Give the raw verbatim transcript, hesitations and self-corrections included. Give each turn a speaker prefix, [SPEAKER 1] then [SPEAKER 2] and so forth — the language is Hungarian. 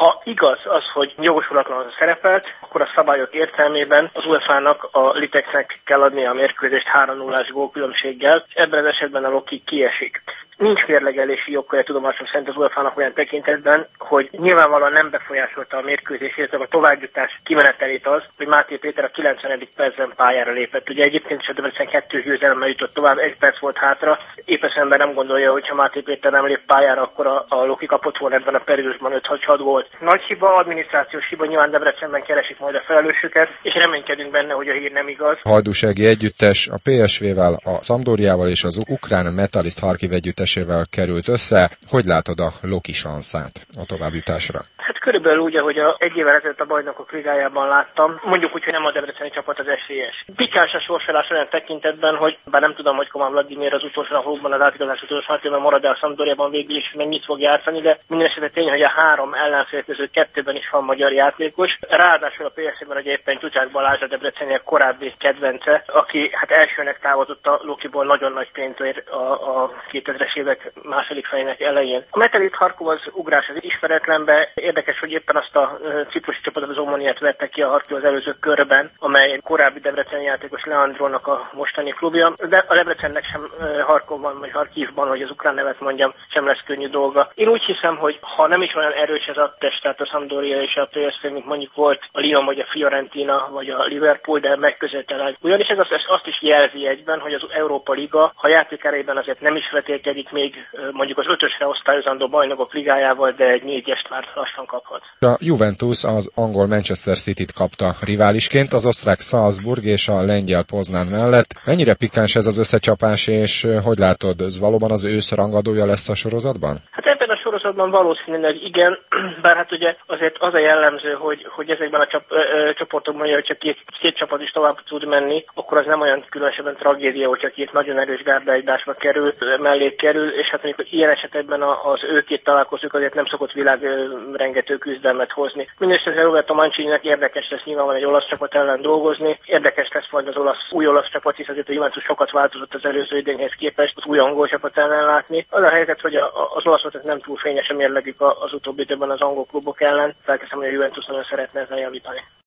[SPEAKER 1] Ha igaz az, hogy jogosulatlanul szerepelt, akkor a szabályok értelmében az u e fá nak a Litexnek kell adnia a mérkőzést három nullás gólkülönbséggel, és ebben az esetben a Loki kiesik. Nincs mérlegelési jogkörje tudomásom szerint az u e fá nak olyan tekintetben, hogy nyilvánvalóan nem befolyásolta a mérkőzés, illetve a továbbjutás kimenetelét az, hogy Máté Péter a kilencvenedik percben pályára lépett. Ugye egyébként is a Debrecen kettős győzelemmel jutott tovább, egy perc volt hátra. Épp az ember nem gondolja, hogy ha Máté Péter nem lép pályára, akkor a, a Loki kapott volna ebben a periódusban öt-hat volt. Nagy hiba, adminisztrációs hiba, nyilván Debrecenben keresik majd a felelősöket, és reménykedünk benne, hogy a hír nem igaz.
[SPEAKER 2] Hajdúsági együttes a pé es vé-vel, a Sampdoriával és az ukrán Metalist Harkiv együttesével került össze. Hogy látod a Loki sanszát a továbbjutásra?
[SPEAKER 1] Hát körülbelül úgy, ahogy a egy évvel ezelőtt a Bajnokok Ligájában láttam, mondjuk úgy, hogy nem a debreceni csapat az esélyes. Pikáns a sorsolás olyan tekintetben, hogy bár nem tudom, hogy Komán Vladimir az utolsó napokban, az átigazás utolsó napokban marad, de a Sampdoriában végül is mennyit fog játszani, de minden esetre tény, hogy a három ellenfél közül kettőben is van magyar játékos. Ráadásul a pé es vé-ben, hogy éppen Csúcsák Balázs a debreceniek korábbi kedvence, aki hát elsőnek távozott a Lokiból nagyon nagy pénzért a, a kétezres évek második felének elején. A Metalist Harkov az ugrás az ismeretlenbe. Érdekes, hogy éppen azt a ciprusi csapatot, az Omoniát vette ki a Harkov az előző körben, amely korábbi debreceni játékos Leandrónak a mostani klubja, de a Debrecennek sem Harkovban vagy Harkivban, hogy az ukrán nevet mondjam, sem lesz könnyű dolga. Én úgy hiszem, hogy ha nem is olyan erős ez a test, tehát a Sampdoria és a pé es vé, mint mondjuk volt a Lyon vagy a Fiorentina vagy a Liverpool, de megközelítőleg. Ugyanis ez azt, azt is jelzi egyben, hogy az Európa Liga, ha játékerében azért nem is vetélkedik még mondjuk az ötösre osztályozandó Bajnokok Ligájával, de egy négyest már lassan kaphat.
[SPEAKER 2] A Juventus az angol Manchester Cityt kapta riválisként, az osztrák Salzburg és a lengyel Poznań mellett. Mennyire pikáns ez az összecsapás, és hogy látod, ez valóban az ősz rangadója lesz a sorozatban?
[SPEAKER 1] Hát ebben a sorozatban valószínűleg igen, bár hát ugye azért az a jellemző, hogy, hogy ezekben a csap, ö, csoportokban, hogy csak két, két csapat is tovább tud menni, akkor az nem olyan különösebben tragédia, hogyha két nagyon erős gárda egymásba kerül, mellé kerül, és hát mondjuk ilyen esetekben az ő két találkozók azért nem szokott világrengető küzdelmet hozni. Mindenesetre Roberto Mancininek érdekes lesz nyilvánvalóan egy olasz csapat ellen dolgozni, érdekes lesz majd az olasz, új olasz csapat, hisz azért a Juventus sokat változott az előző idényhez képest, az új angol csapat ellen látni. Az a helyzet, hogy a, az olaszok nem túl fényes a mérlegük az utóbbi időben az angol klubok ellen, felteszem, hogy a Juventus nagyon szeretne ezzel javítani.